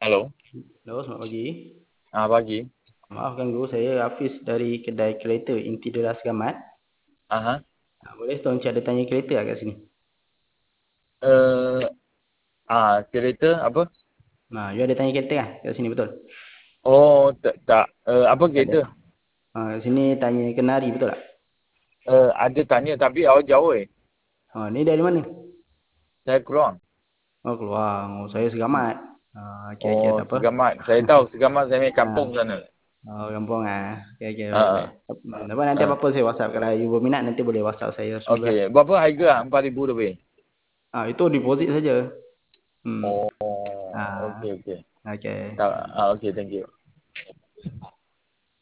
Halo, Halo, selamat pagi. pagi. Maaf ganggu, saya Hafiz dari kedai kereta Interior Asgamat. Aha. Boleh Tuan Cik ada tanya kereta tak kat sini? Eh, Kereta apa? You ada tanya kereta kan kat sini, betul? Oh, tak, tak. Apa Tak ada. kereta? Kat sini tanya kenari, betul tak? Ada tanya tapi awak jauh Ni dari mana? Saya kurang. Oh, keluar. Oh, saya Segamat. Okey, Oh, tak apa. Segamat. Saya tahu Segamat saya main Ah, kampung sana. Kampung Okey, Ah, baik, ah, baik. Apa nanti ah. apa-apa saya WhatsApp. Kalau you berminat nanti boleh WhatsApp saya semula. Okey. Berapa harga 4,000 lebih? Itu deposit saja. Hmm. Oh, Ah, okey, okey. okey. Tak, okey, thank you.